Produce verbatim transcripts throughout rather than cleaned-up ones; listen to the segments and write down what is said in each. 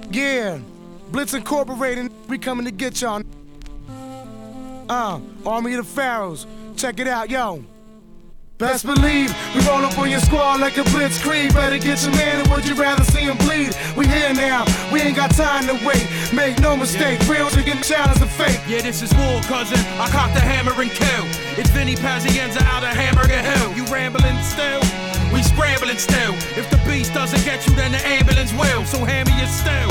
Yeah, Blitz Incorporated, we coming to get y'all. Uh, Army of the Pharaohs, check it out, yo. Best believe, we roll up on your squad like a blitzkrieg. Better get your man, and would you rather see him bleed? We here now, we ain't got time to wait. Make no mistake, real chicken challenge the fake. Yeah, this is war, cousin, I cock the hammer and kill. It's Vinny Pazienza out of Hamburger Hill. You rambling still? We scrambling still. If the beast doesn't get you, then the ambulance will. So hand me your still.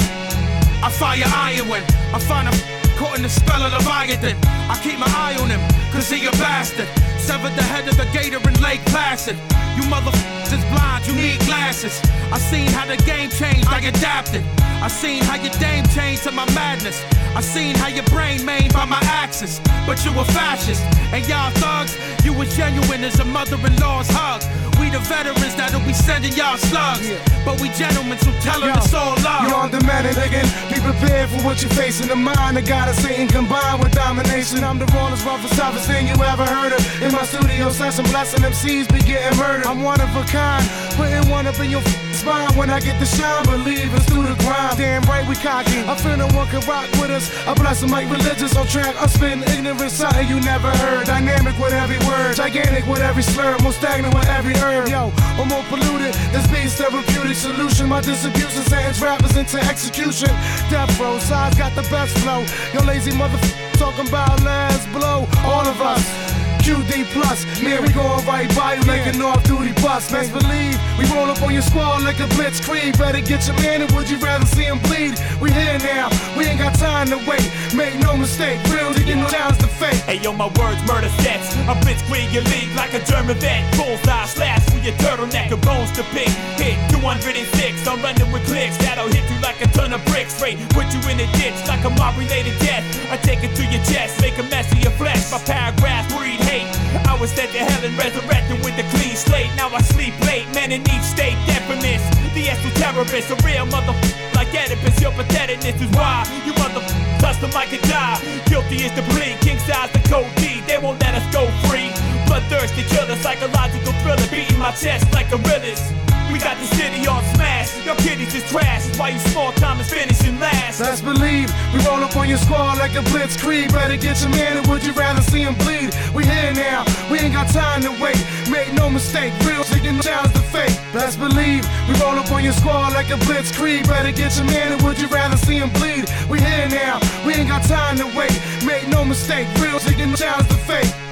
I fire iron when I find a caught in the spell of Leviathan. I keep my eye on him, cause he a bastard. Severed the head of the gator in Lake Placid. You motherfuckers is blind, you need glasses. I seen how the game changed, I adapted. I seen how your dame changed to my madness. I seen how your brain made by my axis. But you a fascist, and y'all thugs, you was genuine as a mother-in-law's hug. We the veterans that'll be sending y'all slugs. Yeah. But we gentlemen, so tell them it's all love. You on the medic again, be prepared for what you face in the mind. The God of Satan combined with domination. I'm the rawest, roughest, toughest thing you ever heard of. In my studio session, blessing M Cs be getting murdered. I'm one of a kind, putting one up in your spine. When I get the shine, believe it's through the grind. Damn right we cocky, I feel no one can rock with us. I bless them like religious on track. I spin ignorant, something you never heard. Dynamic with every word, gigantic with every slur, more stagnant with every herb. Yo, I'm more polluted, this beat's therapeutic solution. My distribution sends rappers into execution. Death row, size got the best flow. Yo lazy motherfucker talking about last blow. All of us Q D plus, man, we gon' right by you like an off-duty bus. Best believe, we roll up on your squad like a blitzkrieg. Better get your man, and would you rather see him bleed? We here now, we ain't got time to wait. Make no mistake, real to get no challenge to fake. Hey yo, my words murder sets. I blitzkrieg your league like a German vet. Bullseye slash through your turtleneck, the bones to pick. Hit two hundred six, I'm running with clicks that'll hit you like a ton of bricks. Straight, put you in a ditch like a mob-related death. I take it to your chest, make a mess of your flesh. My paragraphs breed hate. I was sent to hell and resurrected with a clean slate. Now I sleep late, man in each state, deafness. The exo-terrorist, a real motherfucker like Oedipus. Your patheticness is why you motherfuckers touch them like a die. Guilty is the plea, king size the code D. They won't let us go free. Bloodthirsty killer, psychological thriller, beating my chest like gorillas. We got the city on smash. Your kiddies is trash. That's why you small time is finishing last. Best believe, we roll up on your squad like a blitzkrieg. Better get your man, and would you rather see him bleed? We here now, we ain't got time to wait. Make no mistake, real chicken challenge the fake. Best believe, we roll up on your squad like a blitzkrieg. Better get your man, and would you rather see him bleed? We here now, we ain't got time to wait. Make no mistake, real chicken challenge the fake.